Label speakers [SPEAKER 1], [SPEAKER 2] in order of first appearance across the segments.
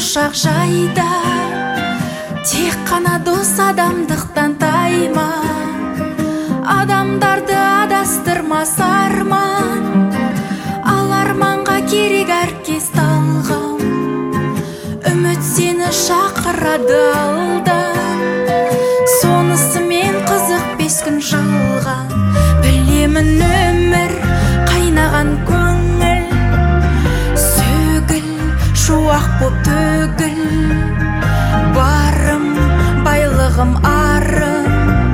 [SPEAKER 1] құшақ жайда, тек қана дос адамдықтан тайма. Адамдарды адастырмас арман, ал арманға керек әркез талғам. Үміт сені шақырады алдан, сонысымен қызық 5 күн жалған. Білемін өмір қайнаған көңіл, сөгіл шуақ боп төгіл. Барым байлығым арым,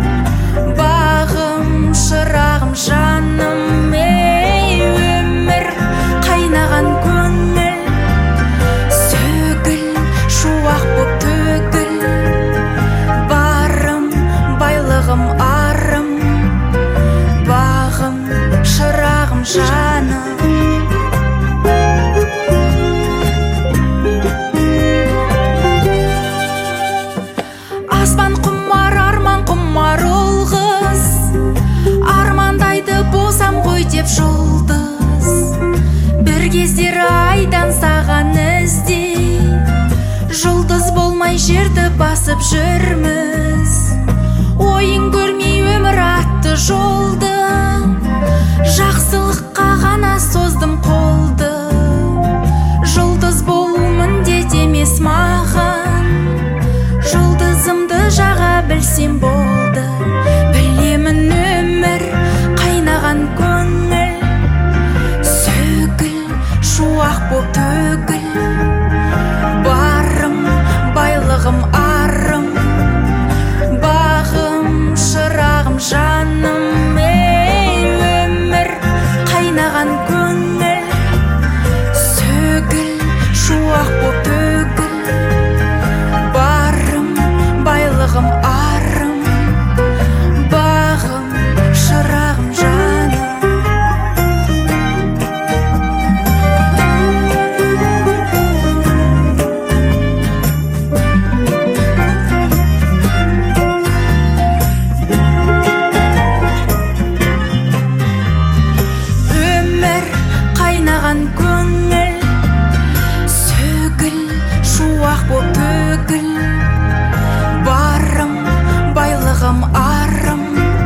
[SPEAKER 1] бағым шырағым жаным. Ей өмір қайнаған көңіл, сөгіл шуақ боп төгіл. Барым байлығым арым, бағым шырағым жаным. Аспан құмар, арман құмар ол қыз, армандайды болсам ғой деп жұлдыз. Бір кездері айдан саған іздей, жұлдыз болмай жерді басып жүрміз. Ойын көрмей өмір атты жолды, жақсылыққа ғана создым қолды. Жұлдыз болу міндет емес маған, жұлдызымды жаға білсем болды. Білемін өмір қайнаған көңіл, сөгіл шуақ боп төгіл. Барым байлығым арым, бағым шырағым жаным. Ей өмір қайнаған көңіл, сөгіл шуақ боп төгіл. Барым байлығым арым, бағым шырағым жаным. Өмір қайнаған көңіл, сөгіл шуақ боп төгіл. Барым байлығым арым,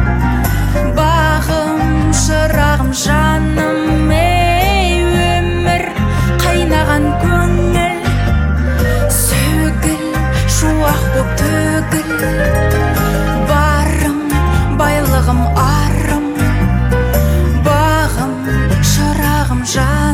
[SPEAKER 1] бағым шырағым жаным. Ей өмір қайнаған көңіл, сөгіл шуақ боп төгіл. Барым байлығым арым, бағым шырағым жаным.